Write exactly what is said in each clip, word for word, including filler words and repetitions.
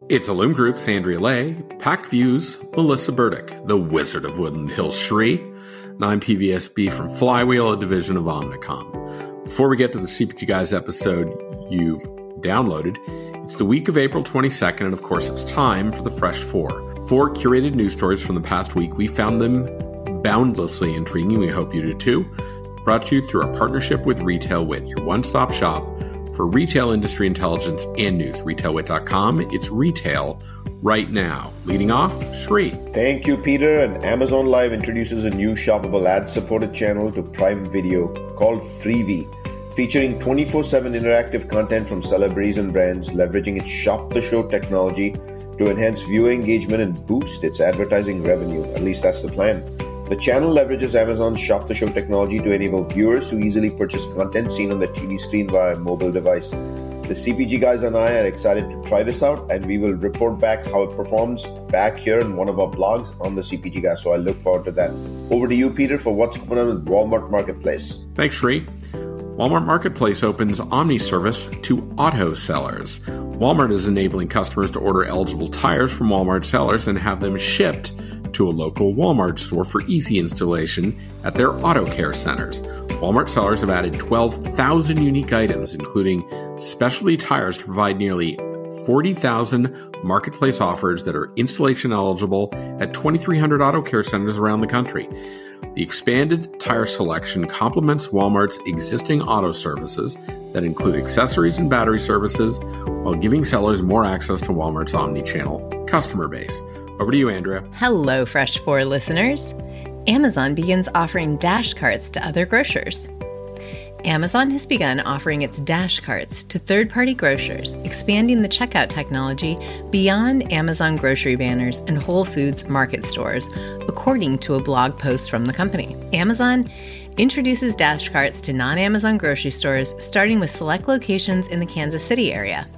It's Illume Group's Andrea Lay, Packed Views, Melissa Burdick, the Wizard of Woodland Hills Shri, and I'm P V S B from Flywheel, a division of Omnicom. Before we get to the C P G Guys episode you've downloaded, it's the week of April twenty-second, and of course it's time for the Fresh Four. Four curated news stories from the past week. We found them boundlessly intriguing. We hope you do too. Brought to you through our partnership with Retail Wit, your one-stop shop for retail industry intelligence and news. retail wit dot com. It's retail right now. Leading off, Shri. Thank you, Peter. And Amazon Live introduces a new shoppable ad-supported channel to Prime Video called Freevee, featuring twenty-four seven interactive content from celebrities and brands, leveraging its Shop the Show technology to enhance viewer engagement and boost its advertising revenue. At least that's the plan. The channel leverages Amazon's Shop the Show technology to enable viewers to easily purchase content seen on the T V screen via a mobile device. The C P G guys and I are excited to try this out, and we will report back how it performs back here in one of our blogs on the C P G guys. So I look forward to that. Over to you, Peter, for what's going on with Walmart Marketplace. Thanks, Shri. Walmart Marketplace opens Omni service to auto sellers. Walmart is enabling customers to order eligible tires from Walmart sellers and have them shipped to a local Walmart store for easy installation at their auto care centers. Walmart sellers have added twelve thousand unique items, including specialty tires, to provide nearly forty thousand marketplace offers that are installation eligible at twenty-three hundred auto care centers around the country. The expanded tire selection complements Walmart's existing auto services that include accessories and battery services, while giving sellers more access to Walmart's omni-channel customer base. Over to you, Andrea. Hello, Fresh Four listeners. Amazon begins offering Dash Carts to other grocers. Amazon has begun offering its Dash Carts to third-party grocers, expanding the checkout technology beyond Amazon grocery banners and Whole Foods market stores, according to a blog post from the company. Amazon introduces Dash Carts to non-Amazon grocery stores, starting with select locations in the Kansas City area.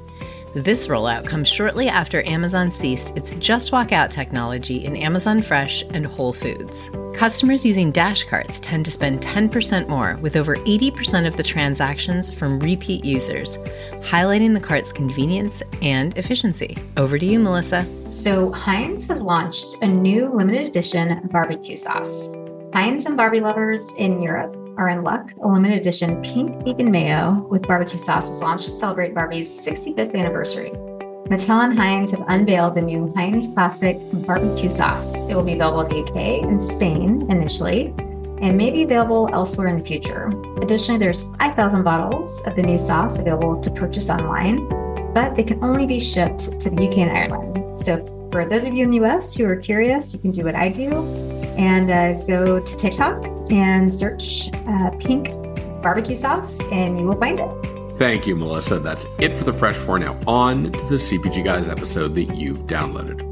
This rollout comes shortly after Amazon ceased its Just Walk Out technology in Amazon Fresh and Whole Foods. Customers using Dash Carts tend to spend ten percent more, with over eighty percent of the transactions from repeat users, highlighting the cart's convenience and efficiency. Over to you, Melissa. So Heinz has launched a new limited edition barbecue sauce. Heinz and Barbie lovers in Europe are in luck. A limited edition pink vegan mayo with barbecue sauce was launched to celebrate Barbie's sixty-fifth anniversary. Mattel and Heinz have unveiled the new Heinz Classic barbecue sauce. It will be available in the U K and Spain initially, and may be available elsewhere in the future. Additionally, there's five thousand bottles of the new sauce available to purchase online, but they can only be shipped to the U K and Ireland. So for those of you in the U S who are curious, you can do what I do and uh, go to TikTok and search uh, pink barbecue sauce, and you will find it. Thank you, Melissa. That's it for the Fresh Four. Now on to the C P G Guys episode that you've downloaded.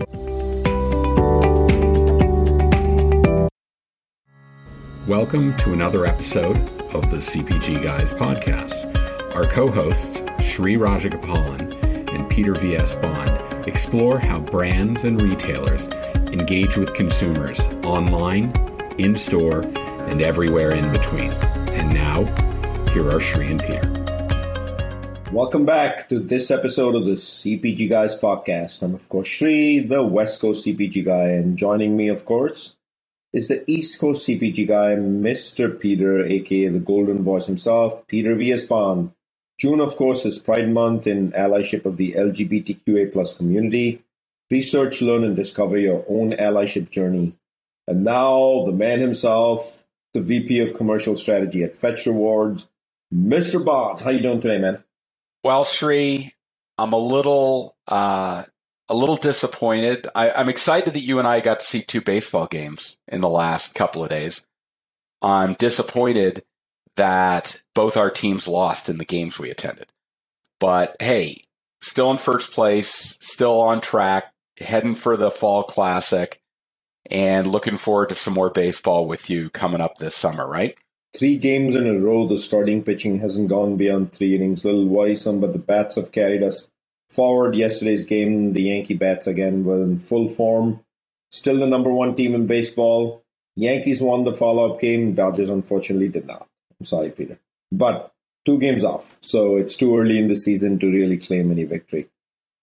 Welcome to another episode of the C P G Guys podcast. Our co-hosts, Shri Rajagopalan and Peter V S. Bond, explore how brands and retailers engage with consumers online, in-store, and everywhere in between. And now, here are Shri and Peter. Welcome back to this episode of the C P G Guys podcast. I'm, of course, Shri, the West Coast C P G guy, and joining me, of course, is the East Coast C P G guy, Mister Peter, aka the Golden Voice himself, Peter V S. Bond. June, of course, is Pride Month in allyship of the L G B T Q A plus community. Research, learn, and discover your own allyship journey. And now, the man himself, the V P of Commercial Strategy at Fetch Rewards, Mister Bond. How you doing today, man? Well, Shri, I'm a little, uh, a little disappointed. I, I'm excited that you and I got to see two baseball games in the last couple of days. I'm disappointed that both our teams lost in the games we attended. But hey, still in first place, still on track, heading for the Fall Classic, and looking forward to some more baseball with you coming up this summer, right? Three games in a row, the starting pitching hasn't gone beyond three innings. Little worrisome, but the bats have carried us forward. Yesterday's game, the Yankee bats again were in full form. Still the number one team in baseball. Yankees won the follow-up game. Dodgers, unfortunately, did not. I'm sorry, Peter. But two games off, so it's too early in the season to really claim any victory.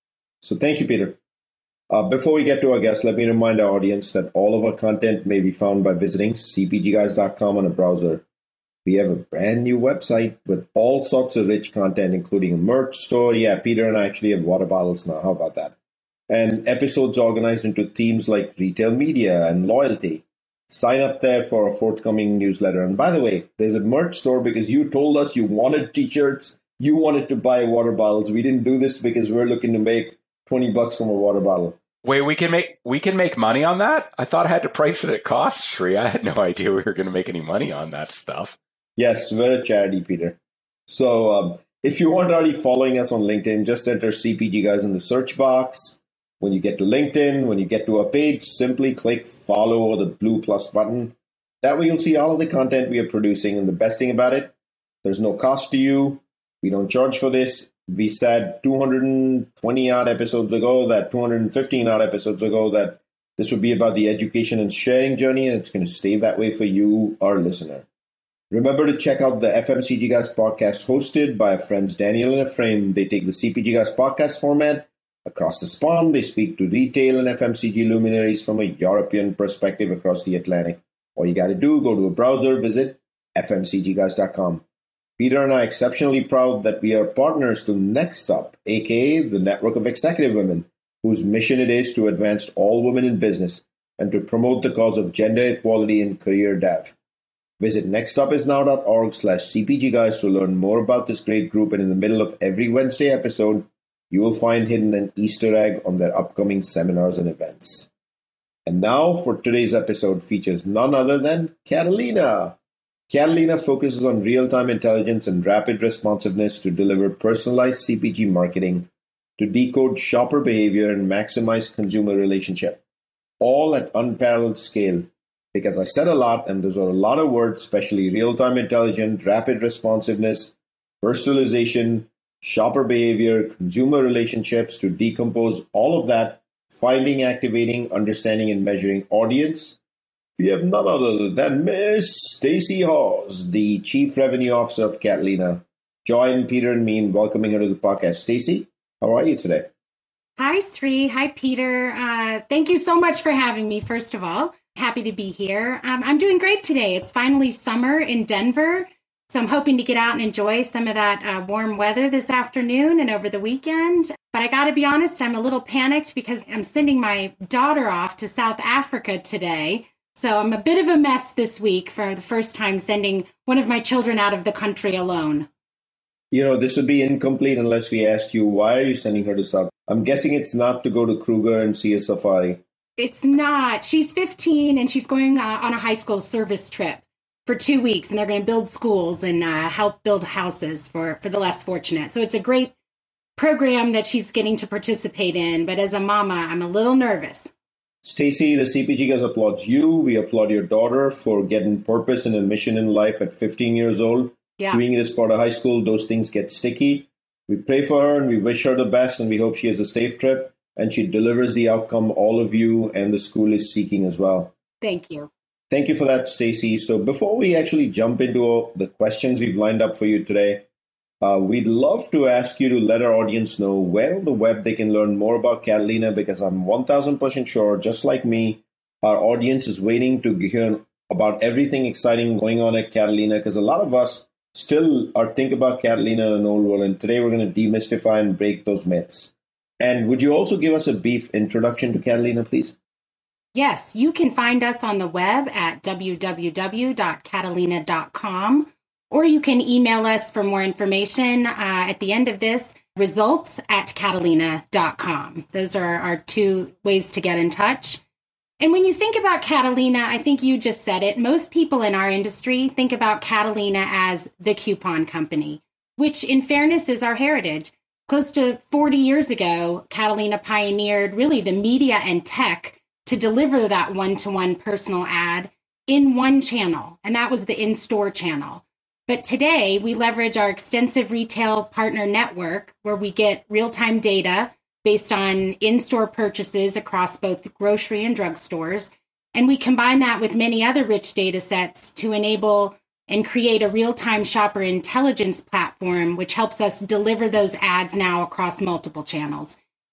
So thank you, Peter. Uh, before we get to our guests, let me remind our audience that all of our content may be found by visiting c p g guys dot com on a browser. We have a brand new website with all sorts of rich content, including a merch store. Yeah, Peter and I actually have water bottles now. How about that? And episodes organized into themes like retail media and loyalty. Sign up there for a forthcoming newsletter. And by the way, there's a merch store because you told us you wanted t-shirts. You wanted to buy water bottles. We didn't do this because we're looking to make twenty bucks from a water bottle. Wait, we can make we can make money on that? I thought I had to price it at cost, Sri. I had no idea we were going to make any money on that stuff. Yes, we're a charity, Peter. So um, if you aren't already following us on LinkedIn, just enter C P G Guys in the search box. When you get to LinkedIn, when you get to our page, simply click follow or the blue plus button. That way you'll see all of the content we are producing. And the best thing about it, there's no cost to you. We don't charge for this. We said two hundred twenty odd episodes ago, that two hundred fifteen odd episodes ago, that this would be about the education and sharing journey, and it's going to stay that way for you, our listener. Remember to check out the F M C G Guys podcast hosted by our friends Daniel and Ephraim. They take the C P G Guys podcast format across the pond. They speak to retail and F M C G luminaries from a European perspective across the Atlantic. All you got to do, go to a browser, visit f m c g guys dot com. Peter and I are exceptionally proud that we are partners to Next Up, aka the Network of Executive Women, whose mission it is to advance all women in business and to promote the cause of gender equality in career dev. Visit nextupisnow.org slash CPG Guys to learn more about this great group, and in the middle of every Wednesday episode, you will find hidden an Easter egg on their upcoming seminars and events. And now for today's episode features none other than Catalina. Catalina focuses on real-time intelligence and rapid responsiveness to deliver personalized C P G marketing, to decode shopper behavior and maximize consumer relationship, all at unparalleled scale. Because I said a lot, and those are a lot of words, especially real-time intelligence, rapid responsiveness, personalization, shopper behavior, consumer relationships, to decompose all of that, finding, activating, understanding, and measuring audience. We have none other than Miss Stacy Hawes, the Chief Revenue Officer of Catalina. Join Peter and me in welcoming her to the podcast. Stacy, how are you today? Hi, Sri. Hi, Peter. Uh, thank you so much for having me, first of all. Happy to be here. Um, I'm doing great today. It's finally summer in Denver, so I'm hoping to get out and enjoy some of that uh, warm weather this afternoon and over the weekend. But I got to be honest, I'm a little panicked because I'm sending my daughter off to South Africa today. So I'm a bit of a mess this week for the first time sending one of my children out of the country alone. You know, this would be incomplete unless we asked you, why are you sending her to South? I'm guessing it's not to go to Kruger and see a safari. It's not. She's fifteen and she's going uh, on a high school service trip for two weeks. And they're going to build schools and uh, help build houses for, for the less fortunate. So it's a great program that she's getting to participate in. But as a mama, I'm a little nervous. Stacy, the C P G Guys applauds you. We applaud your daughter for getting purpose and a mission in life at fifteen years old. Yeah. Doing it as part of high school, those things get sticky. We pray for her and we wish her the best, and we hope she has a safe trip and she delivers the outcome all of you and the school is seeking as well. Thank you. Thank you for that, Stacy. So before we actually jump into the questions we've lined up for you today, Uh, we'd love to ask you to let our audience know where on the web they can learn more about Catalina, because I'm one thousand percent sure, just like me, our audience is waiting to hear about everything exciting going on at Catalina, because a lot of us still are think about Catalina in an old world, and today we're going to demystify and break those myths. And would you also give us a brief introduction to Catalina, please? Yes, you can find us on the web at w w w dot catalina dot com. Or you can email us for more information uh, at the end of this, results at catalina dot com. Those are our two ways to get in touch. And when you think about Catalina, I think you just said it, most people in our industry think about Catalina as the coupon company, which in fairness is our heritage. Close to forty years ago, Catalina pioneered really the media and tech to deliver that one-to-one personal ad in one channel, and that was the in-store channel. But today, we leverage our extensive retail partner network, where we get real-time data based on in-store purchases across both grocery and drugstores. And we combine that with many other rich data sets to enable and create a real-time shopper intelligence platform, which helps us deliver those ads now across multiple channels.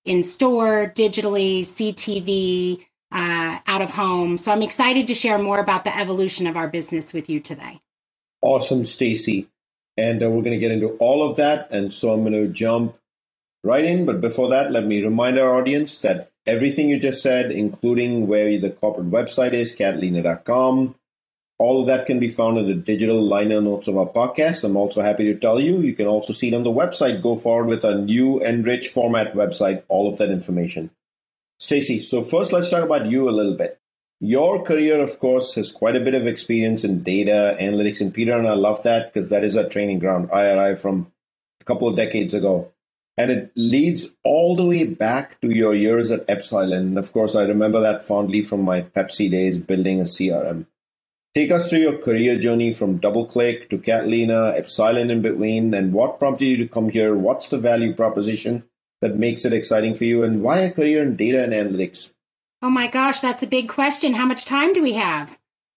in store, digitally, C T V, uh, out of home. So I'm excited to share more about the evolution of our business with you today. Awesome, Stacy. And uh, we're going to get into all of that. And so I'm going to jump right in. But before that, let me remind our audience that everything you just said, including where the corporate website is, catalina dot com, all of that can be found in the digital liner notes of our podcast. I'm also happy to tell you, you can also see it on the website. Go forward with a new enriched format website, all of that information. Stacy, so first let's talk about you a little bit. Your career, of course, has quite a bit of experience in data, analytics, and Peter and I love that because that is our training ground, I R I, from a couple of decades ago. And it leads all the way back to your years at Epsilon. And of course, I remember that fondly from my Pepsi days building a C R M. Take us through your career journey from DoubleClick to Catalina, Epsilon in between, and what prompted you to come here? What's the value proposition that makes it exciting for you? And why a career in data and analytics? Oh my gosh, that's a big question. How much time do we have?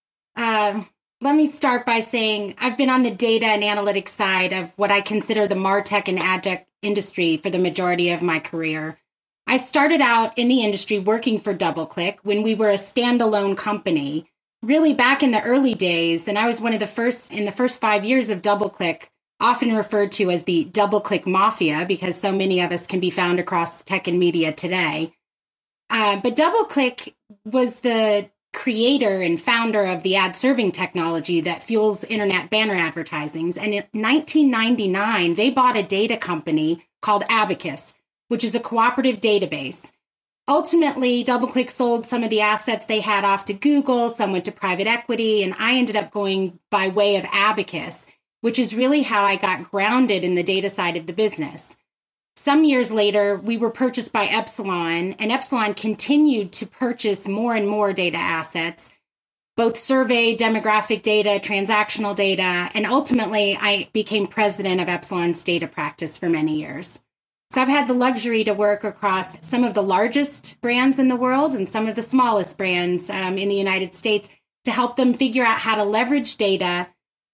Uh, let me start by saying I've been on the data and analytics side of what I consider the MarTech and AdTech industry for the majority of my career. I started out in the industry working for DoubleClick when we were a standalone company, really back in the early days. And I was one of the first in the first five years of DoubleClick, often referred to as the DoubleClick Mafia, because so many of us can be found across tech and media today. Uh, but DoubleClick was the creator and founder of the ad serving technology that fuels internet banner advertisings. And in nineteen ninety-nine, they bought a data company called Abacus, which is a cooperative database. Ultimately, DoubleClick sold some of the assets they had off to Google, some went to private equity, and I ended up going by way of Abacus, which is really how I got grounded in the data side of the business. Some years later, we were purchased by Epsilon, and Epsilon continued to purchase more and more data assets, both survey, demographic data, transactional data, and ultimately I became president of Epsilon's data practice for many years. So I've had the luxury to work across some of the largest brands in the world and some of the smallest brands um, in the United States to help them figure out how to leverage data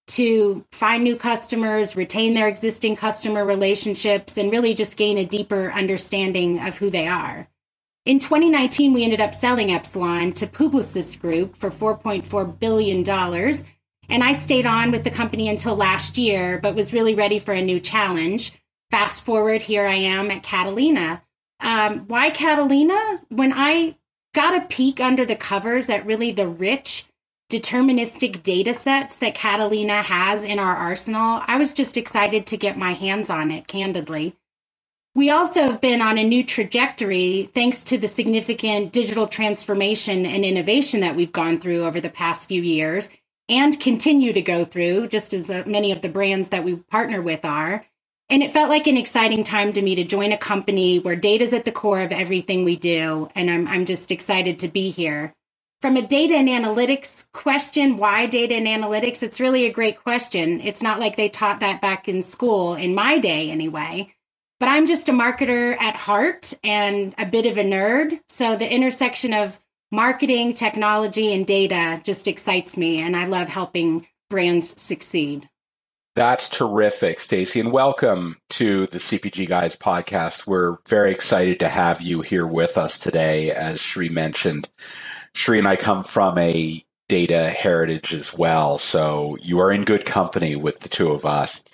to find new customers, retain their existing customer relationships, and really just gain a deeper understanding of who they are. In twenty nineteen, we ended up selling Epsilon to Publicis Group for four point four billion dollars. And I stayed on with the company until last year, but was really ready for a new challenge. Fast forward, here I am at Catalina. Um, why Catalina? When I got a peek under the covers at really the rich, deterministic data sets that Catalina has in our arsenal, I was just excited to get my hands on it, candidly. We also have been on a new trajectory thanks to the significant digital transformation and innovation that we've gone through over the past few years and continue to go through, just as uh, many of the brands that we partner with are. And it felt like an exciting time to me to join a company where data is at the core of everything we do. And I'm, I'm just excited to be here. From a data and analytics question, why data and analytics? It's really a great question. It's not like they taught that back in school, in my day anyway. But I'm just a marketer at heart and a bit of a nerd. So the intersection of marketing, technology, and data just excites me. And I love helping brands succeed. That's terrific, Stacy, and welcome to the C P G Guys podcast. We're very excited to have you here with us today. As Shri mentioned, Shri and I come from a data heritage as well, so you are in good company with the two of us.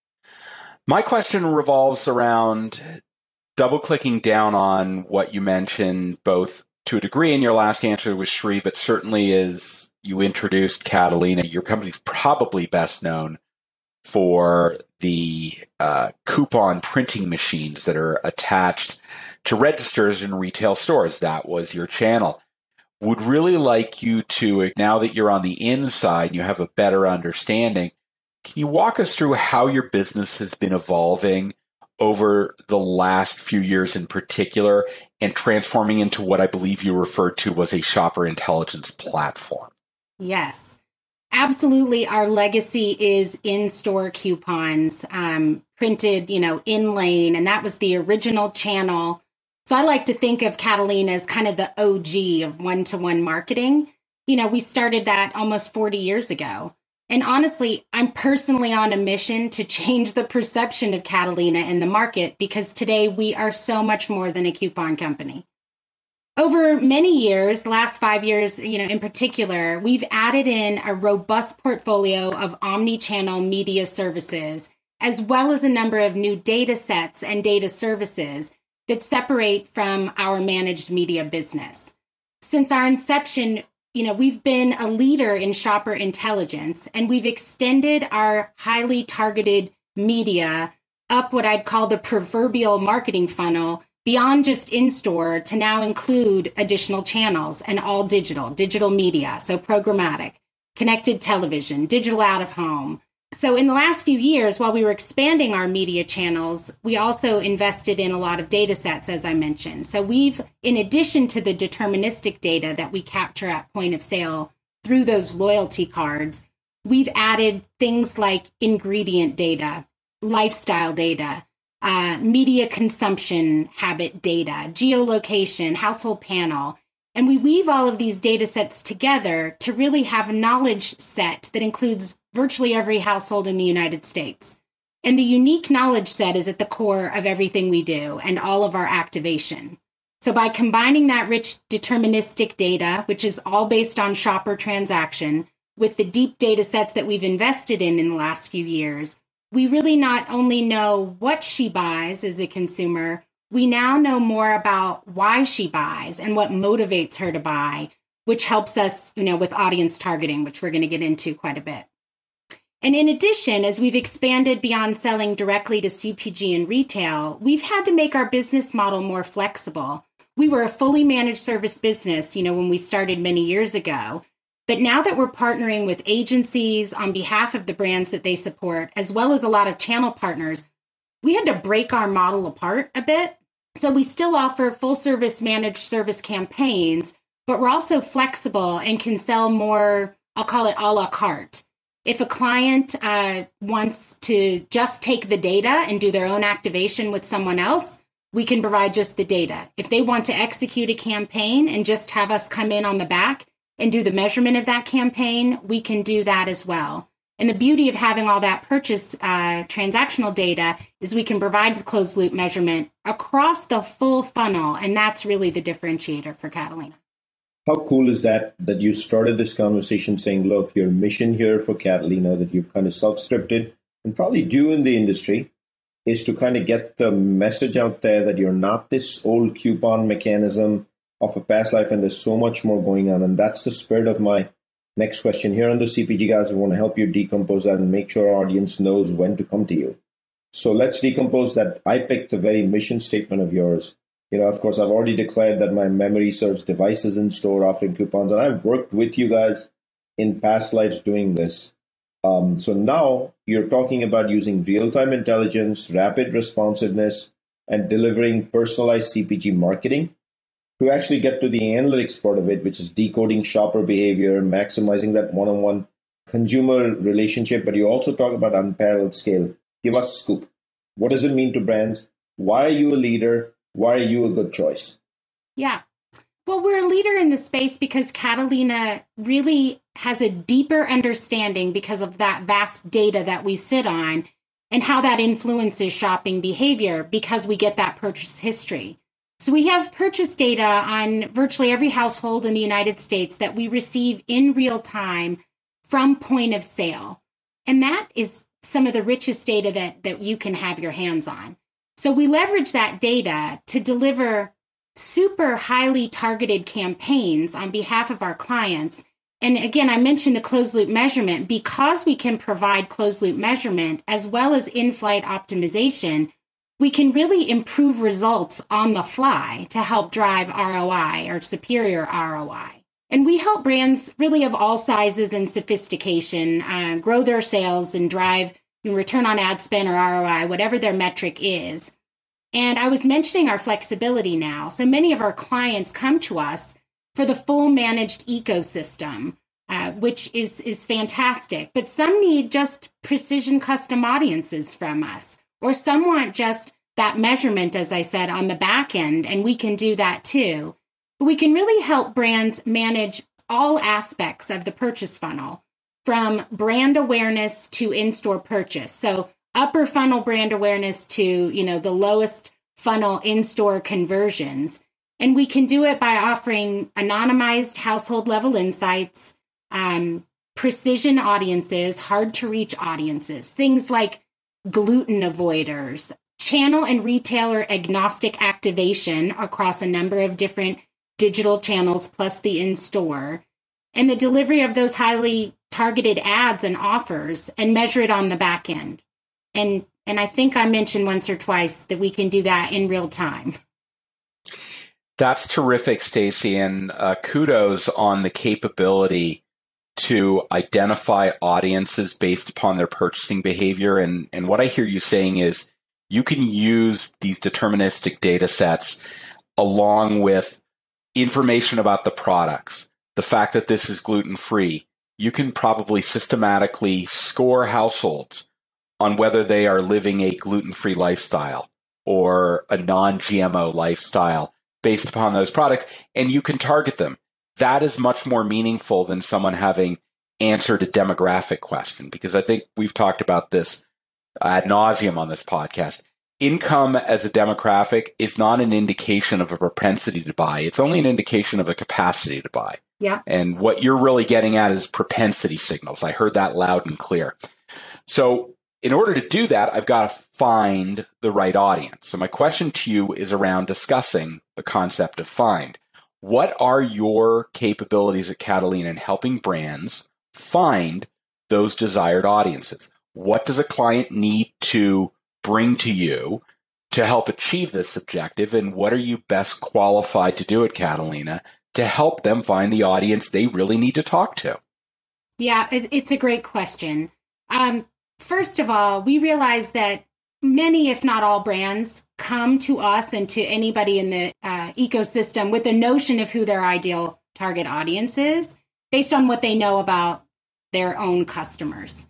My question revolves around double-clicking down on what you mentioned, both to a degree in your last answer with Shri, but certainly as you introduced Catalina, your company's probably best known for the uh, coupon printing machines that are attached to registers in retail stores. That was your channel. Would really like you to, now that you're on the inside and you have a better understanding, can you walk us through how your business has been evolving over the last few years in particular and transforming into what I believe you referred to as a shopper intelligence platform? Yes. Absolutely. Our legacy is in-store coupons, um, printed, you know, in lane. And that was the original channel. So I like to think of Catalina as kind of the O G of one-to-one marketing. You know, we started that almost forty years ago. And honestly, I'm personally on a mission to change the perception of Catalina in the market because today we are so much more than a coupon company. Over many years, the last five years, you know, in particular, we've added in a robust portfolio of omni-channel media services, as well as a number of new data sets and data services that separate from our managed media business. Since our inception, you know, we've been a leader in shopper intelligence, and we've extended our highly targeted media up what I'd call the proverbial marketing funnel beyond just in-store to now include additional channels and all digital, digital media, so programmatic, connected television, digital out-of-home. So in the last few years, while we were expanding our media channels, we also invested in a lot of data sets, as I mentioned. So we've, in addition to the deterministic data that we capture at point of sale through those loyalty cards, we've added things like ingredient data, lifestyle data, uh, media consumption habit data, geolocation, household panel. And we weave all of these data sets together to really have a knowledge set that includes virtually every household in the United States. And the unique knowledge set is at the core of everything we do and all of our activation. So by combining that rich deterministic data, which is all based on shopper transaction, with the deep data sets that we've invested in in the last few years, we really not only know what she buys as a consumer, we now know more about why she buys and what motivates her to buy, which helps us, you know, with audience targeting, which we're going to get into quite a bit. And in addition, as we've expanded beyond selling directly to C P G and retail, we've had to make our business model more flexible. We were a fully managed service business, you know, when we started many years ago. But now that we're partnering with agencies on behalf of the brands that they support, as well as a lot of channel partners, we had to break our model apart a bit. So we still offer full service managed service campaigns, but we're also flexible and can sell more, I'll call it a la carte. If a client uh, wants to just take the data and do their own activation with someone else, we can provide just the data. If they want to execute a campaign and just have us come in on the back and do the measurement of that campaign, we can do that as well. And the beauty of having all that purchase uh, transactional data is we can provide the closed loop measurement across the full funnel. And that's really the differentiator for Catalina. How cool is that, that you started this conversation saying, look, your mission here for Catalina that you've kind of self-scripted and probably do in the industry is to kind of get the message out there that you're not this old coupon mechanism of a past life and there's so much more going on. And that's the spirit of my next question. Here on the C P G Guys, we want to help you decompose that and make sure our audience knows when to come to you. So let's decompose that. I picked the very mission statement of yours. You know, of course, I've already declared that my memory serves devices in store offering coupons, and I've worked with you guys in past lives doing this. Um, so now you're talking about using real-time intelligence, rapid responsiveness, and delivering personalized C P G marketing to actually get to the analytics part of it, which is decoding shopper behavior, maximizing that one-on-one consumer relationship. But you also talk about unparalleled scale. Give us a scoop. What does it mean to brands? Why are you a leader? Why are you a good choice? Yeah. Well, we're a leader in the space because Catalina really has a deeper understanding because of that vast data that we sit on and how that influences shopping behavior because we get that purchase history. So we have purchase data on virtually every household in the United States that we receive in real time from point of sale. And that is some of the richest data that, that you can have your hands on. So we leverage that data to deliver super highly targeted campaigns on behalf of our clients. And again, I mentioned the closed loop measurement because we can provide closed loop measurement as well as in-flight optimization. We can really improve results on the fly to help drive R O I or superior R O I. And we help brands really of all sizes and sophistication uh, grow their sales and drive return on ad spend or R O I, whatever their metric is. And I was mentioning our flexibility now. So many of our clients come to us for the full managed ecosystem, uh, which is, is fantastic. But some need just precision custom audiences from us, or some want just that measurement, as I said, on the back end, and we can do that too. But we can really help brands manage all aspects of the purchase funnel, from brand awareness to in-store purchase. So upper funnel brand awareness to, you know, the lowest funnel in-store conversions. And we can do it by offering anonymized household level insights, um, precision audiences, hard to reach audiences, things like gluten avoiders, channel and retailer agnostic activation across a number of different digital channels, plus the in-store, and the delivery of those highly targeted ads and offers, and measure it on the back end. And and I think I mentioned once or twice that we can do that in real time. That's terrific, Stacey, and uh, kudos on the capability to identify audiences based upon their purchasing behavior. And, and what I hear you saying is you can use these deterministic data sets along with information about the products, the fact that this is gluten-free. You can probably systematically score households on whether they are living a gluten-free lifestyle or a non-G M O lifestyle based upon those products, and you can target them. That is much more meaningful than someone having answered a demographic question, because I think we've talked about this ad nauseum on this podcast. Income as a demographic is not an indication of a propensity to buy. It's only an indication of a capacity to buy. Yeah. And what you're really getting at is propensity signals. I heard that loud and clear. So in order to do that, I've got to find the right audience. So my question to you is around discussing the concept of find. What are your capabilities at Catalina in helping brands find those desired audiences? What does a client need to bring to you to help achieve this objective? And what are you best qualified to do at Catalina to help them find the audience they really need to talk to? Yeah, it's a great question. Um, first of all, we realize that many, if not all brands, come to us and to anybody in the uh, ecosystem with a notion of who their ideal target audience is based on what they know about their own customers.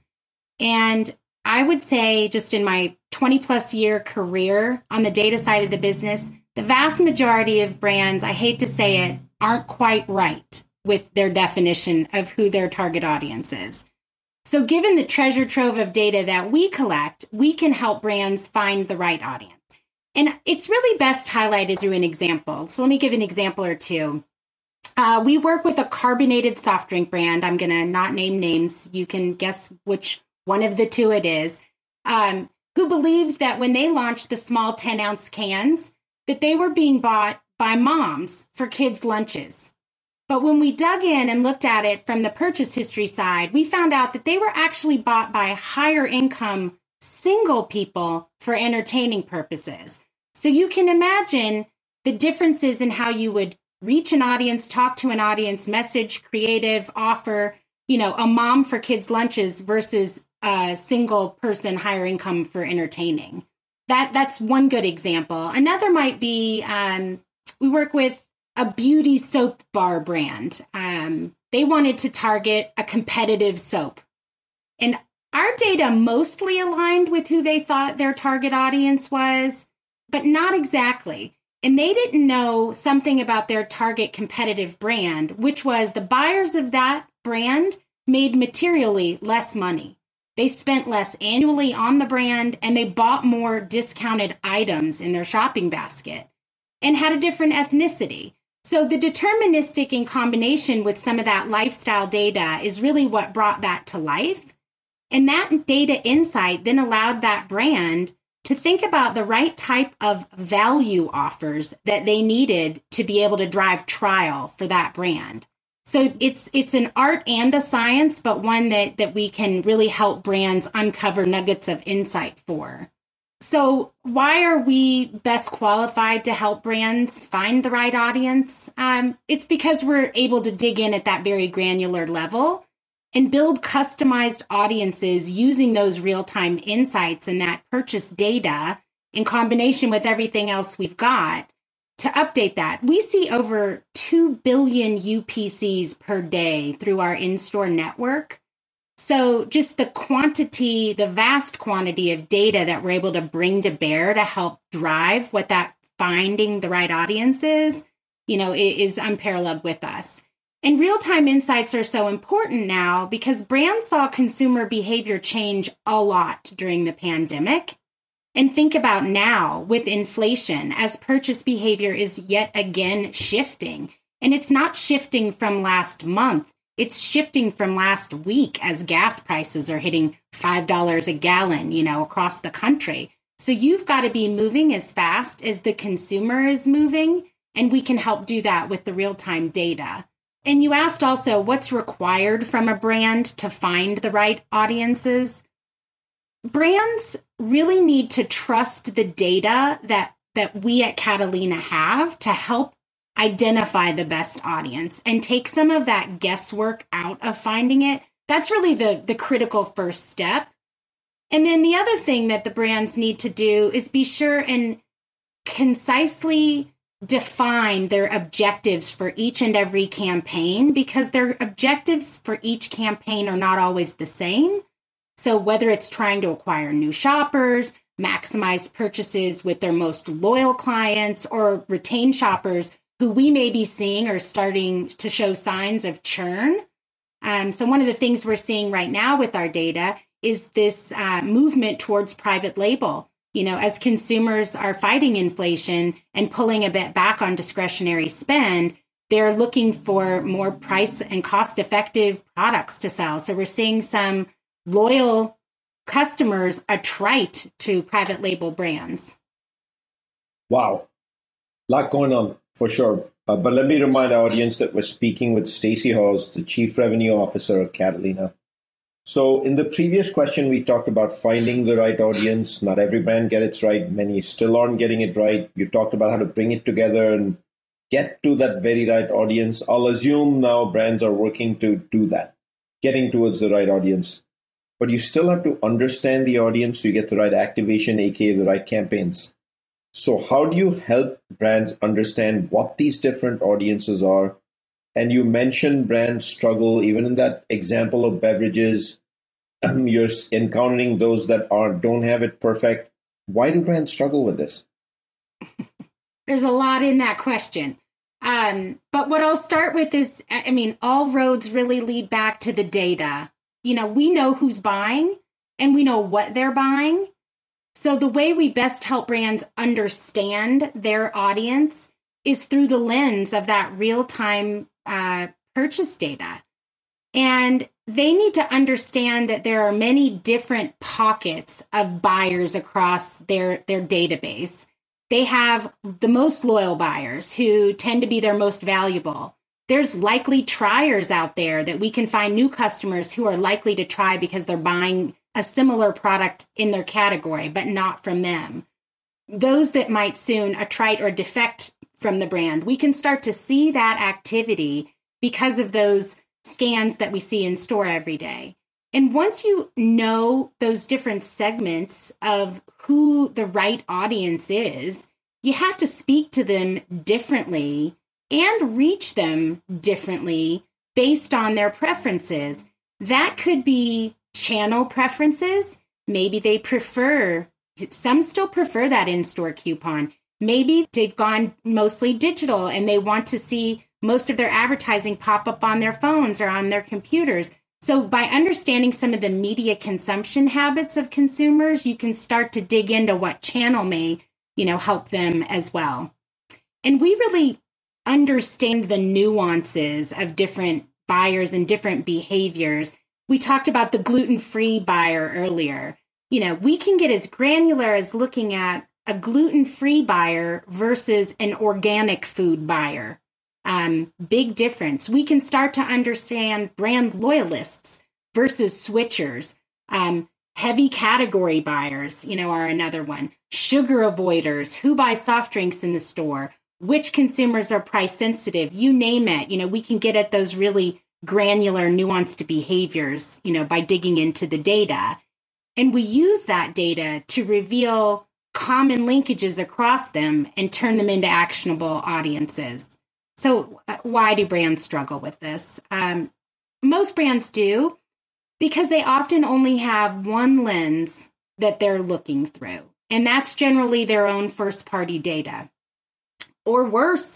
And I would say, just in my twenty plus year career on the data side of the business, the vast majority of brands, I hate to say it, aren't quite right with their definition of who their target audience is. So given the treasure trove of data that we collect, we can help brands find the right audience. And it's really best highlighted through an example. So let me give an example or two. Uh, we work with a carbonated soft drink brand. I'm going to not name names. You can guess which one of the two it is, um, who believed that when they launched the small ten ounce cans, that they were being bought by moms for kids' lunches. But when we dug in and looked at it from the purchase history side, we found out that they were actually bought by higher income single people for entertaining purposes. So you can imagine the differences in how you would reach an audience, talk to an audience, message, creative, offer, you know, a mom for kids' lunches versus a single person higher income for entertaining. That that's one good example. Another might be um, we work with a beauty soap bar brand. Um, they wanted to target a competitive soap. And our data mostly aligned with who they thought their target audience was, but not exactly. And they didn't know something about their target competitive brand, which was the buyers of that brand made materially less money. They spent less annually on the brand, and they bought more discounted items in their shopping basket and had a different ethnicity. So the deterministic in combination with some of that lifestyle data is really what brought that to life. And that data insight then allowed that brand to think about the right type of value offers that they needed to be able to drive trial for that brand. So it's it's an art and a science, but one that, that we can really help brands uncover nuggets of insight for. So why are we best qualified to help brands find the right audience? Um, it's because we're able to dig in at that very granular level and build customized audiences using those real-time insights and that purchase data in combination with everything else we've got to update that. We see over two billion U P Cs per day through our in-store network. So just the quantity, the vast quantity of data that we're able to bring to bear to help drive what that finding the right audience is, you know, is unparalleled with us. And real-time insights are so important now because brands saw consumer behavior change a lot during the pandemic. And think about now with inflation as purchase behavior is yet again shifting. And it's not shifting from last month. It's shifting from last week as gas prices are hitting five dollars a gallon, you know, across the country. So you've got to be moving as fast as the consumer is moving. And we can help do that with the real-time data. And you asked also what's required from a brand to find the right audiences. Brands really need to trust the data that, that we at Catalina have to help identify the best audience and take some of that guesswork out of finding it. That's really the, the critical first step. And then the other thing that the brands need to do is be sure and concisely define their objectives for each and every campaign, because their objectives for each campaign are not always the same. So whether it's trying to acquire new shoppers, maximize purchases with their most loyal clients, or retain shoppers who we may be seeing are starting to show signs of churn. Um, so one of the things we're seeing right now with our data is this uh, movement towards private label. You know, as consumers are fighting inflation and pulling a bit back on discretionary spend, they're looking for more price and cost-effective products to sell. So we're seeing some loyal customers attrite to private label brands. Wow. A lot going on, for sure. Uh, but let me remind our audience that we're speaking with Stacey Hawes, the Chief Revenue Officer of Catalina. So in the previous question, we talked about finding the right audience. Not every brand gets it right. Many still aren't getting it right. You talked about how to bring it together and get to that very right audience. I'll assume now brands are working to do that, getting towards the right audience. But you still have to understand the audience so you get the right activation, aka the right campaigns. So how do you help brands understand what these different audiences are? And you mentioned brands struggle, even in that example of beverages, um, you're encountering those that are don't have it perfect. Why do brands struggle with this? There's a lot in that question. Um, but what I'll start with is, I mean, all roads really lead back to the data. You know, we know who's buying and we know what they're buying. So the way we best help brands understand their audience is through the lens of that real-time uh, purchase data. And they need to understand that there are many different pockets of buyers across their, their database. They have the most loyal buyers who tend to be their most valuable. There's likely triers out there that we can find new customers who are likely to try because they're buying a similar product in their category, but not from them. Those that might soon attrite or defect from the brand, we can start to see that activity because of those scans that we see in store every day. And once you know those different segments of who the right audience is, you have to speak to them differently and reach them differently based on their preferences. That could be channel preferences. Maybe they prefer, some still prefer that in-store coupon. Maybe they've gone mostly digital and they want to see most of their advertising pop up on their phones or on their computers. So by understanding some of the media consumption habits of consumers, you can start to dig into what channel may, you know, help them as well. And we really understand the nuances of different buyers and different behaviors. We talked about the gluten-free buyer earlier. You know, we can get as granular as looking at a gluten-free buyer versus an organic food buyer. Um, big difference. We can start to understand brand loyalists versus switchers. Um, heavy category buyers, you know, are another one. Sugar avoiders, who buy soft drinks in the store, which consumers are price sensitive, you name it. You know, we can get at those really granular, nuanced behaviors, you know, by digging into the data. And we use that data to reveal common linkages across them and turn them into actionable audiences. So uh, why do brands struggle with this? Um, most brands do because they often only have one lens that they're looking through, and that's generally their own first-party data. Or worse,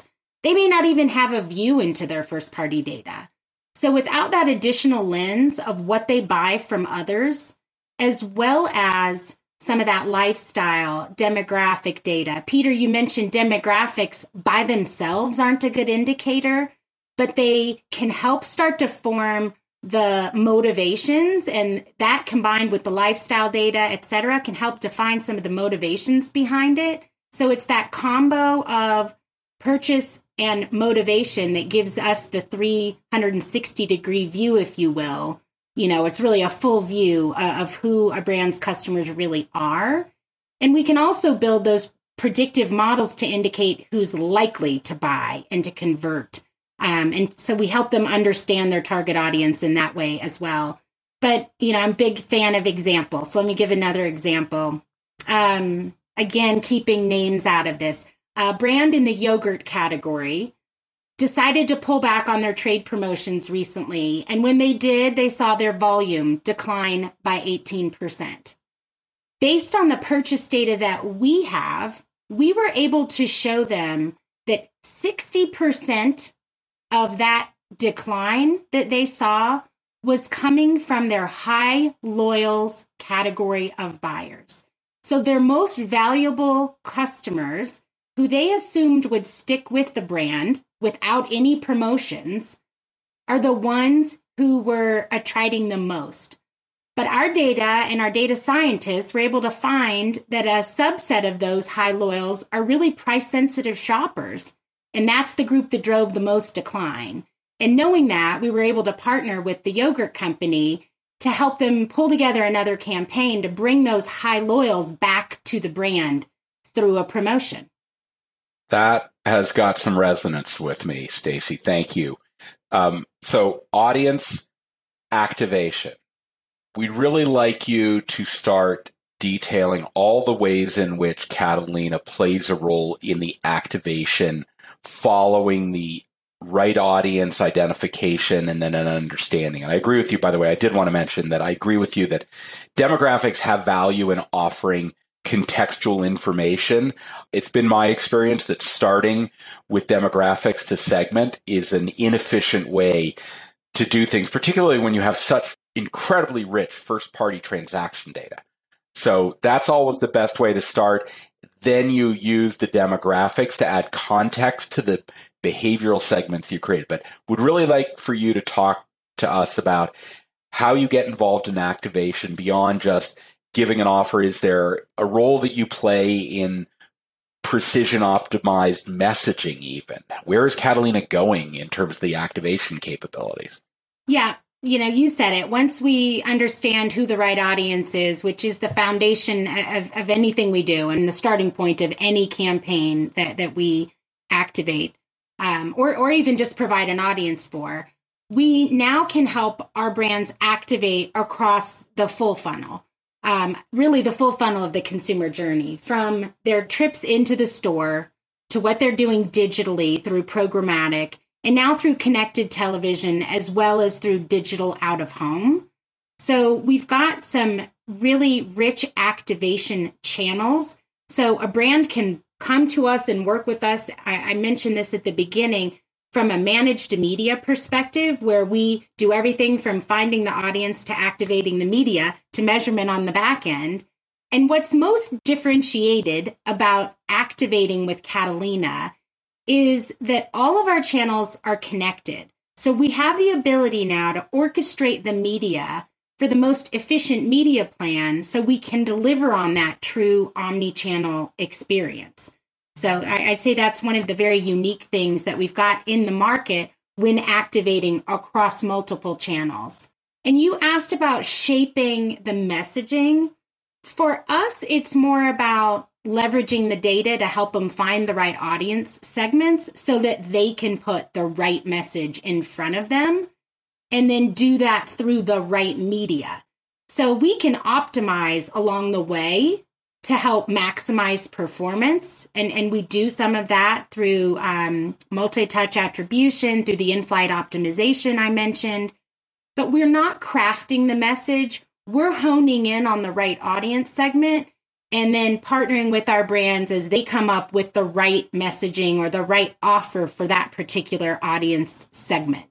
They may not even have a view into their first-party data. So without that additional lens of what they buy from others, as well as some of that lifestyle, demographic data. Peter, you mentioned demographics by themselves aren't a good indicator, but they can help start to form the motivations, and that combined with the lifestyle data, et cetera, can help define some of the motivations behind it. So it's that combo of purchase and motivation that gives us the three hundred sixty degree view, if you will. You know, it's really a full view uh, of who a brand's customers really are. And we can also build those predictive models to indicate who's likely to buy and to convert. Um, and so we help them understand their target audience in that way as well. But, you know, I'm a big fan of examples. So let me give another example. Um, again, keeping names out of this. A brand in the yogurt category decided to pull back on their trade promotions recently. And when they did, they saw their volume decline by eighteen percent. Based on the purchase data that we have, we were able to show them that sixty percent of that decline that they saw was coming from their high loyals category of buyers. So their most valuable customers, who they assumed would stick with the brand without any promotions, are the ones who were attracting the most. But our data and our data scientists were able to find that a subset of those high loyals are really price-sensitive shoppers. And that's the group that drove the most decline. And knowing that, we were able to partner with the yogurt company to help them pull together another campaign to bring those high loyals back to the brand through a promotion. That has got some resonance with me, Stacey. Thank you. Um, so audience activation. We'd really like you to start detailing all the ways in which Catalina plays a role in the activation following the right audience identification and then an understanding. And I agree with you, by the way. I did want to mention that I agree with you that demographics have value in offering contextual information. It's been my experience that starting with demographics to segment is an inefficient way to do things, particularly when you have such incredibly rich first-party transaction data. So that's always the best way to start. Then you use the demographics to add context to the behavioral segments you create. But would really like for you to talk to us about how you get involved in activation beyond just giving an offer. Is there a role that you play in precision optimized messaging even? Where is Catalina going in terms of the activation capabilities? Yeah. You know, you said it. Once we understand who the right audience is, which is the foundation of, of anything we do and the starting point of any campaign that, that we activate, um, or, or even just provide an audience for, we now can help our brands activate across the full funnel, um, really the full funnel of the consumer journey, from their trips into the store to what they're doing digitally through programmatic, and now through connected television, as well as through digital out of home. So we've got some really rich activation channels. So a brand can come to us and work with us. I, I mentioned this at the beginning, from a managed media perspective, where we do everything from finding the audience to activating the media to measurement on the back end. And what's most differentiated about activating with Catalina is that all of our channels are connected. So we have the ability now to orchestrate the media for the most efficient media plan so we can deliver on that true omni-channel experience. So I'd say that's one of the very unique things that we've got in the market when activating across multiple channels. And you asked about shaping the messaging. For us, it's more about leveraging the data to help them find the right audience segments so that they can put the right message in front of them and then do that through the right media. So we can optimize along the way to help maximize performance. And, and we do some of that through um, multi-touch attribution, through the in-flight optimization I mentioned. But we're not crafting the message. We're honing in on the right audience segment and then partnering with our brands as they come up with the right messaging or the right offer for that particular audience segment.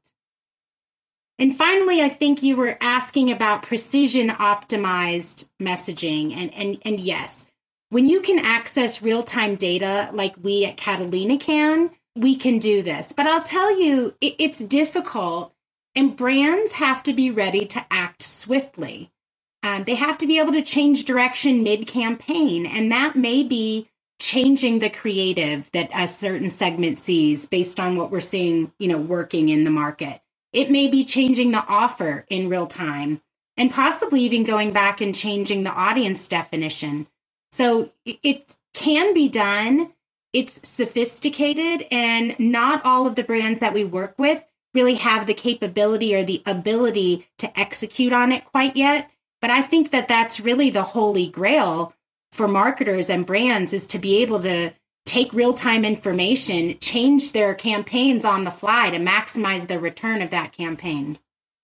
And finally, I think you were asking about precision optimized messaging. And, and, and yes, when you can access real-time data like we at Catalina can, we can do this. But I'll tell you, it, it's difficult, and brands have to be ready to act swiftly. Um, they have to be able to change direction mid-campaign, and that may be changing the creative that a certain segment sees based on what we're seeing, you know, working in the market. It may be changing the offer in real time, and possibly even going back and changing the audience definition. So it can be done. It's sophisticated, and not all of the brands that we work with really have the capability or the ability to execute on it quite yet. But I think that that's really the holy grail for marketers and brands, is to be able to take real-time information, change their campaigns on the fly to maximize the return of that campaign.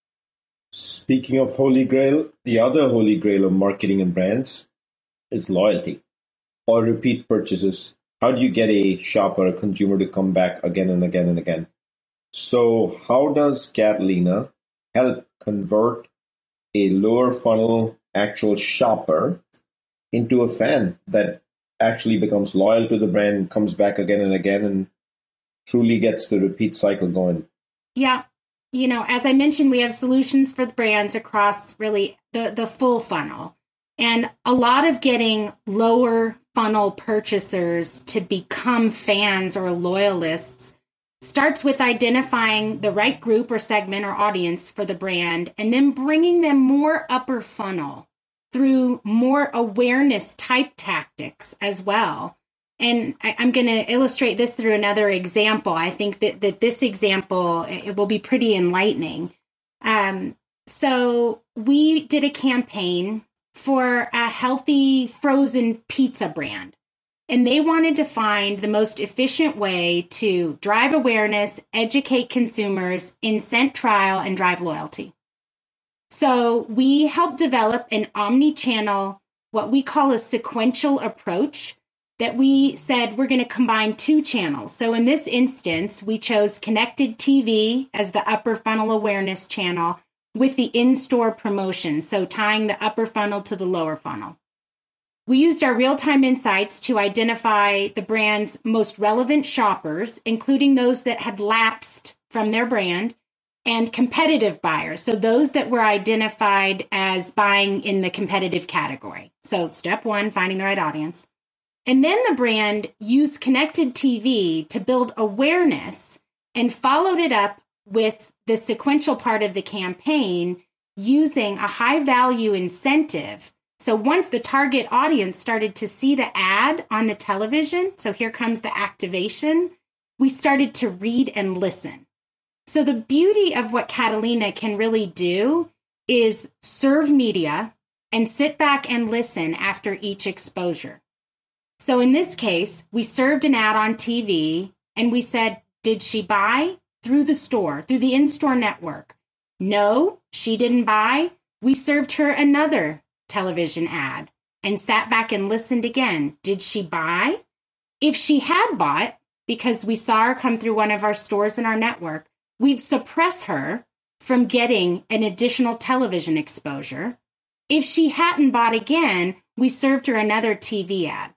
Speaking of holy grail, the other holy grail of marketing and brands is loyalty or repeat purchases. How do you get a shopper, a consumer to come back again and again and again? So how does Catalina help convert a lower funnel actual shopper into a fan that actually becomes loyal to the brand, comes back again and again, and truly gets the repeat cycle going? Yeah. You know, as I mentioned, we have solutions for the brands across really the, the full funnel. And a lot of getting lower funnel purchasers to become fans or loyalists starts with identifying the right group or segment or audience for the brand, and then bringing them more upper funnel through more awareness type tactics as well. And I, I'm going to illustrate this through another example. I think that, that this example, it will be pretty enlightening. Um, so we did a campaign for a healthy frozen pizza brand, and they wanted to find the most efficient way to drive awareness, educate consumers, incent trial, and drive loyalty. So we helped develop an omni-channel, what we call a sequential approach, that we said we're going to combine two channels. So in this instance, we chose connected T V as the upper funnel awareness channel with the in-store promotion, so tying the upper funnel to the lower funnel. We used our real-time insights to identify the brand's most relevant shoppers, including those that had lapsed from their brand, and competitive buyers, so those that were identified as buying in the competitive category. So step one, finding the right audience. And then the brand used connected T V to build awareness and followed it up with the sequential part of the campaign using a high-value incentive. So once the target audience started to see the ad on the television, so here comes the activation, we started to read and listen. So the beauty of what Catalina can really do is serve media and sit back and listen after each exposure. So in this case, we served an ad on T V and we said, did she buy? Through the store, through the in-store network? No, she didn't buy. We served her another television ad and sat back and listened again. Did she buy? If she had bought, because we saw her come through one of our stores in our network, we'd suppress her from getting an additional television exposure. If she hadn't bought again, we served her another T V ad.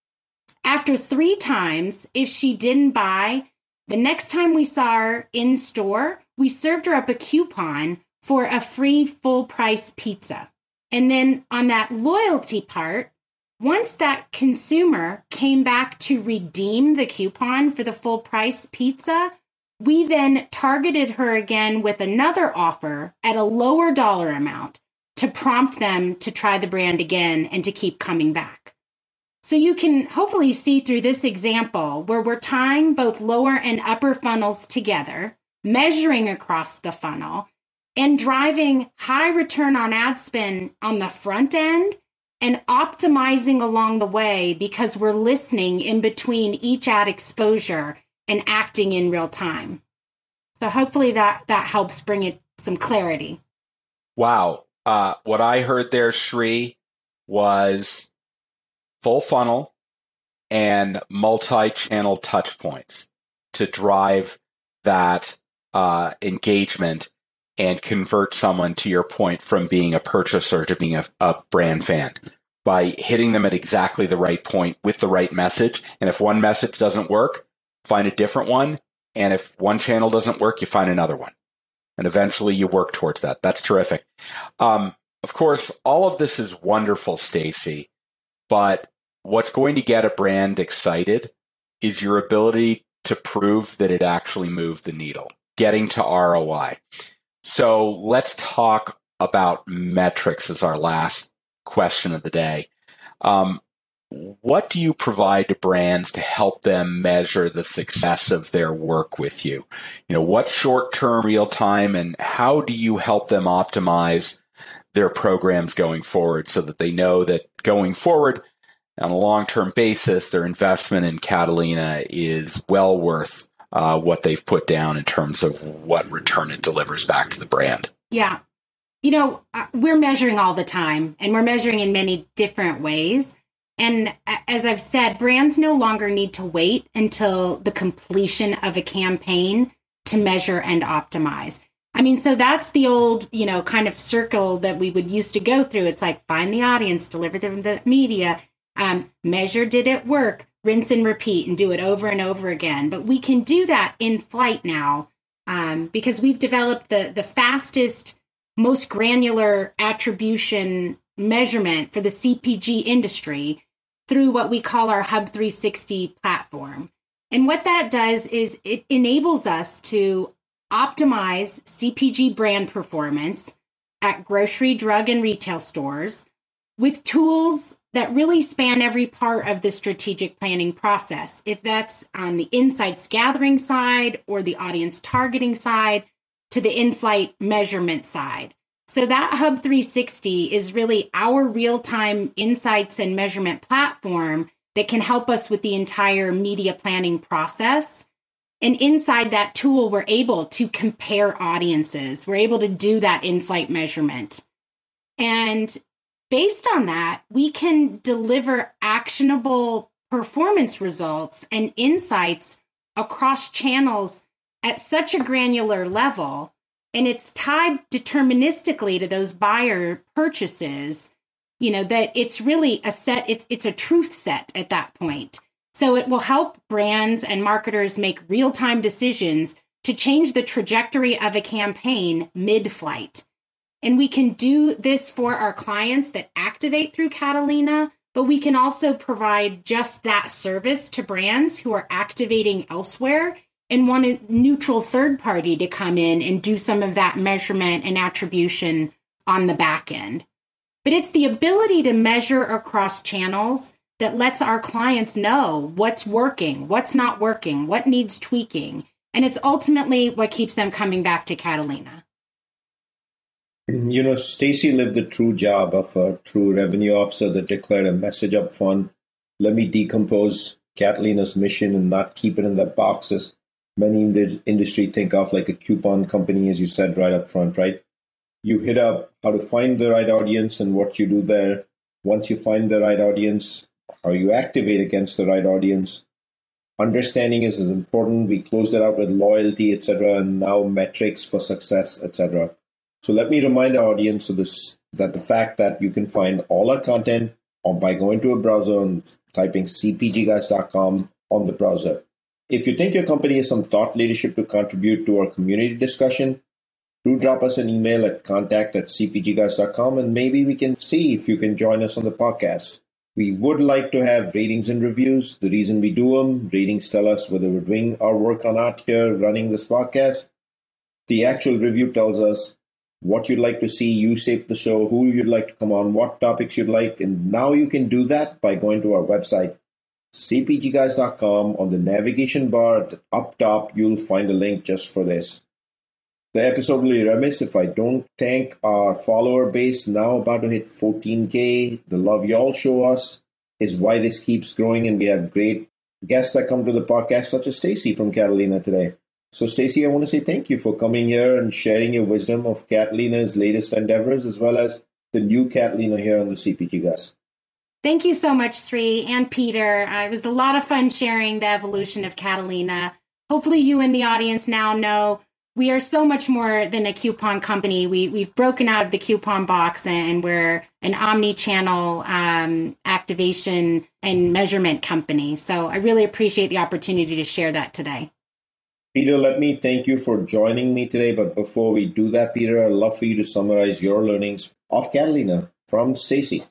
After three times, if she didn't buy, the next time we saw her in store, we served her up a coupon for a free full price pizza. And then on that loyalty part, once that consumer came back to redeem the coupon for the full price pizza, we then targeted her again with another offer at a lower dollar amount to prompt them to try the brand again and to keep coming back. So you can hopefully see through this example where we're tying both lower and upper funnels together, measuring across the funnel, and driving high return on ad spend on the front end and optimizing along the way because we're listening in between each ad exposure and acting in real time. So hopefully that, that helps bring it some clarity. Wow. Uh, what I heard there, Shri, was full funnel and multi-channel touch points to drive that uh, engagement and convert someone, to your point, from being a purchaser to being a, a brand fan by hitting them at exactly the right point with the right message. And if one message doesn't work, find a different one. And if one channel doesn't work, you find another one. And eventually you work towards that. That's terrific. Um, of course, all of this is wonderful, Stacy, but what's going to get a brand excited is your ability to prove that it actually moved the needle, getting to R O I. So let's talk about metrics as our last question of the day. Um, what do you provide to brands to help them measure the success of their work with you? You know, what short-term, real-time, and how do you help them optimize their programs going forward so that they know that going forward on a long-term basis, their investment in Catalina is well worth uh, what they've put down in terms of what return it delivers back to the brand? Yeah. You know, we're measuring all the time, and we're measuring in many different ways. And as I've said, brands no longer need to wait until the completion of a campaign to measure and optimize. I mean, so that's the old, you know, kind of circle that we would used to go through. It's like, find the audience, deliver them the media, um, measure, did it work, rinse and repeat, and do it over and over again. But we can do that in flight now um, because we've developed the the fastest, most granular attribution measurement for the C P G industry through what we call our Hub three sixty platform. And what that does is it enables us to optimize C P G brand performance at grocery, drug, and retail stores with tools that really span every part of the strategic planning process. If that's on the insights gathering side or the audience targeting side to the in-flight measurement side. So that Hub three sixty is really our real-time insights and measurement platform that can help us with the entire media planning process. And inside that tool, we're able to compare audiences. We're able to do that in-flight measurement. And based on that, we can deliver actionable performance results and insights across channels at such a granular level. And it's tied deterministically to those buyer purchases, you know, that it's really a set, it's, it's a truth set at that point. So it will help brands and marketers make real-time decisions to change the trajectory of a campaign mid-flight. And we can do this for our clients that activate through Catalina, but we can also provide just that service to brands who are activating elsewhere and want a neutral third party to come in and do some of that measurement and attribution on the back end. But it's the ability to measure across channels that lets our clients know what's working, what's not working, what needs tweaking. And it's ultimately what keeps them coming back to Catalina. You know, Stacy lived the true job of a true revenue officer that declared a message up front. Let me decompose Catalina's mission and not keep it in the boxes many in the industry think of, like a coupon company, as you said right up front, right? You hit up how to find the right audience and what you do there. Once you find the right audience, how you activate against the right audience. Understanding is important. We closed it out with loyalty, et cetera, and now metrics for success, et cetera. So let me remind our audience of this, that the fact that you can find all our content on, by going to a browser and typing c p g guys dot com on the browser. If you think your company has some thought leadership to contribute to our community discussion, do drop us an email at contact at c p g guys dot com and maybe we can see if you can join us on the podcast. We would like to have ratings and reviews. The reason we do them, ratings tell us whether we're doing our work or not here running this podcast. The actual review tells us what you'd like to see, you shape the show, who you'd like to come on, what topics you'd like. And now you can do that by going to our website, c p g guys dot com. On the navigation bar at the up top, you'll find a link just for this. The episode will be remiss if I don't thank our follower base, now about to hit fourteen K. The love y'all show us is why this keeps growing, and we have great guests that come to the podcast, such as Stacy from Catalina today. So, Stacy, I want to say thank you for coming here and sharing your wisdom of Catalina's latest endeavors, as well as the new Catalina here on the C P G Guys. Thank you so much, Sri and Peter. Uh, it was a lot of fun sharing the evolution of Catalina. Hopefully you in the audience now know we are so much more than a coupon company. We, we've broken out of the coupon box and we're an omni-channel um, activation and measurement company. So I really appreciate the opportunity to share that today. Peter, let me thank you for joining me today. But before we do that, Peter, I'd love for you to summarize your learnings of Catalina from Stacy.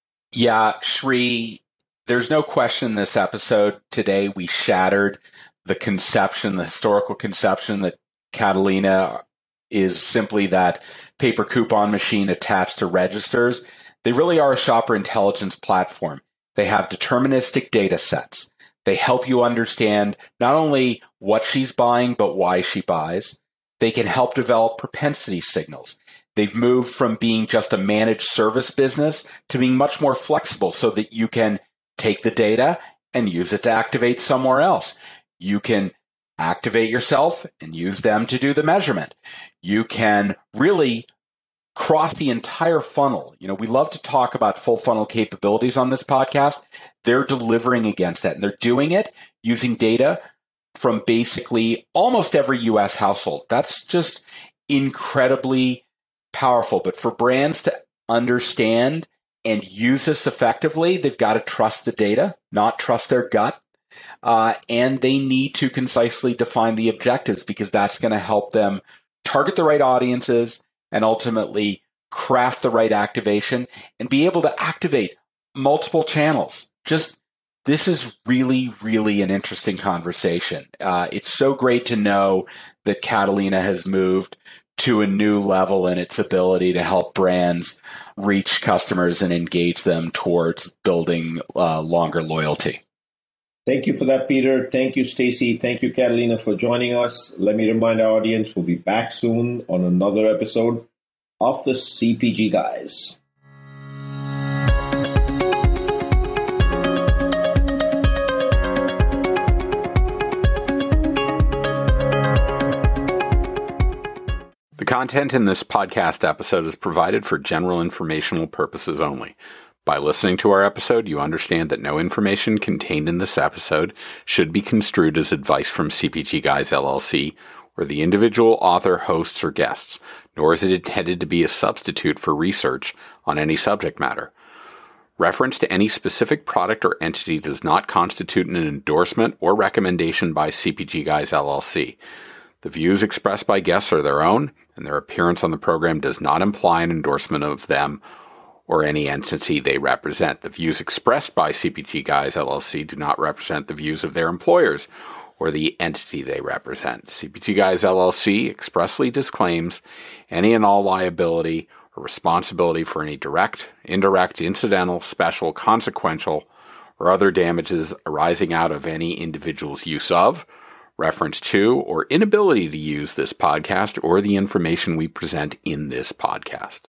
Yeah, Sri, there's no question this episode today we shattered the conception, the historical conception that Catalina is simply that paper coupon machine attached to registers. They really are a shopper intelligence platform. They have deterministic data sets. They help you understand not only what she's buying, but why she buys. They can help develop propensity signals. They've moved from being just a managed service business to being much more flexible so that you can take the data and use it to activate somewhere else. You can activate yourself and use them to do the measurement. You can really cross the entire funnel. You know, we love to talk about full funnel capabilities on this podcast. They're delivering against that, and they're doing it using data from basically almost every U S household. That's just incredibly powerful. But for brands to understand and use this effectively, they've got to trust the data, not trust their gut. Uh, and they need to concisely define the objectives, because that's going to help them target the right audiences and ultimately craft the right activation and be able to activate multiple channels. Just this is really, really an interesting conversation. Uh, it's so great to know that Catalina has moved to a new level in its ability to help brands reach customers and engage them towards building uh, longer loyalty. Thank you for that, Peter. Thank you, Stacy. Thank you, Catalina, for joining us. Let me remind our audience we'll be back soon on another episode of the C P G Guys. The content in this podcast episode is provided for general informational purposes only. By listening to our episode, you understand that no information contained in this episode should be construed as advice from C P G Guys L L C or the individual author, hosts, or guests, nor is it intended to be a substitute for research on any subject matter. Reference to any specific product or entity does not constitute an endorsement or recommendation by C P G Guys L L C. The views expressed by guests are their own, and their appearance on the program does not imply an endorsement of them or any entity they represent. The views expressed by C P G Guys L L C do not represent the views of their employers or the entity they represent. C P G Guys L L C expressly disclaims any and all liability or responsibility for any direct, indirect, incidental, special, consequential, or other damages arising out of any individual's use of, reference to, or inability to use this podcast or the information we present in this podcast.